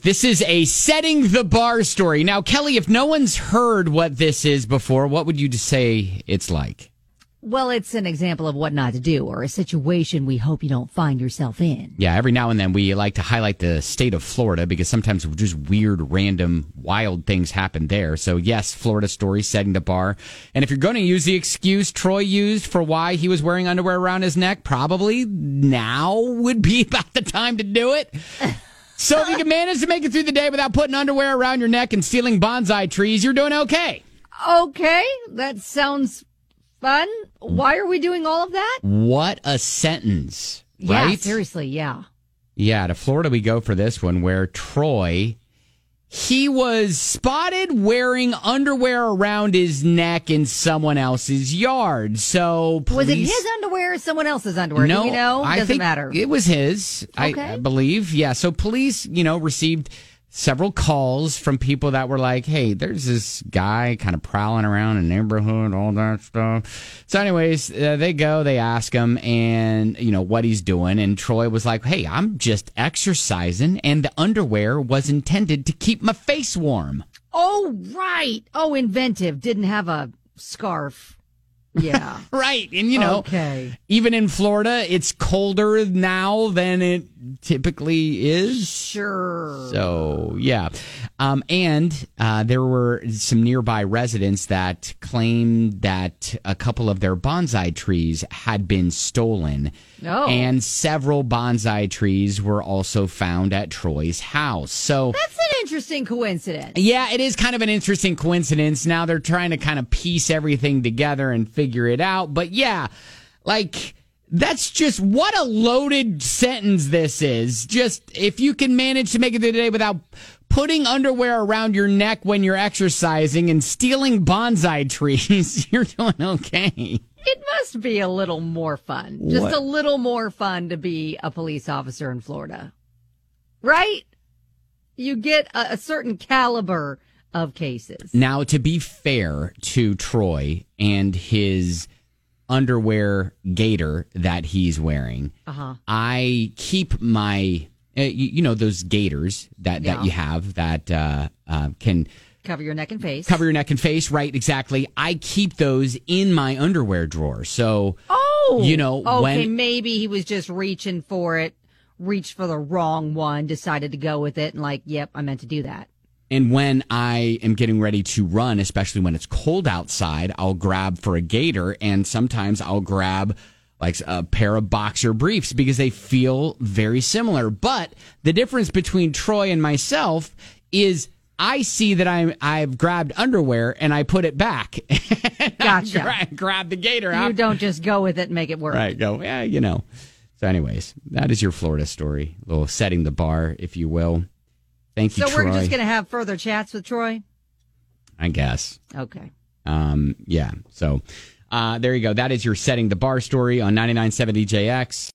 This is a setting the bar story. Now, Kelly, if no one's heard what this is before, what would you say it's like? Well, it's an example of what not to do, or a situation we hope you don't find yourself in. Yeah, every now and then we like to highlight the state of Florida because sometimes just weird, random, wild things happen there. So yes, Florida story, setting the bar. And if you're going to use the excuse Troy used for why he was wearing underwear around his neck, probably now would be about the time to do it. So if you can manage to make it through the day without putting underwear around your neck and stealing bonsai trees, you're doing okay. Okay, that sounds fun. Why are we doing all of that? What a sentence, yeah, right? Seriously, yeah. Yeah, to Florida we go for this one, where Troy, he was spotted wearing underwear around his neck in someone else's yard. So was it his underwear or someone else's underwear? No, Do you know? I Doesn't think matter. It was his, Okay. I believe. Yeah, so police, received several calls from people that were like, hey, there's this guy kind of prowling around in the neighborhood, all that stuff. So anyways, they go, they ask him and, what he's doing. And Troy was like, hey, I'm just exercising. And the underwear was intended to keep my face warm. Oh, right. Oh, inventive. Didn't have a scarf. Yeah. Right. And, okay. Even in Florida, it's colder now than it typically is. Sure. So, yeah. And there were some nearby residents that claimed that a couple of their bonsai trees had been stolen. Oh. And several bonsai trees were also found at Troy's house. So that's an interesting coincidence. Yeah, it is kind of an interesting coincidence. Now they're trying to kind of piece everything together and figure it out. But yeah, that's just what a loaded sentence this is. Just if you can manage to make it through the day without putting underwear around your neck when you're exercising and stealing bonsai trees, you're doing okay. It must be a little more fun. Just a little more fun to be a police officer in Florida. Right? You get a certain caliber of cases. Now, to be fair to Troy and his underwear gaiter that he's wearing, I keep my, those gaiters that you have that can cover your neck and face. Cover your neck and face, right, exactly. I keep those in my underwear drawer. So, okay, maybe he was just reaching for it, reached for the wrong one, decided to go with it, and yep, I meant to do that. And when I am getting ready to run, especially when it's cold outside, I'll grab for a gaiter, and sometimes I'll grab a pair of boxer briefs because they feel very similar. But the difference between Troy and myself is I see that I've grabbed underwear and I put it back. Gotcha. Grab the gaiter out. You don't just go with it and make it work. Right. Go, yeah, So anyways, that is your Florida story. A little setting the bar, if you will. Thank you, Troy. So we're just going to have further chats with Troy? I guess. Okay. Yeah. So there you go. That is your setting the bar story on 99.7 DJX.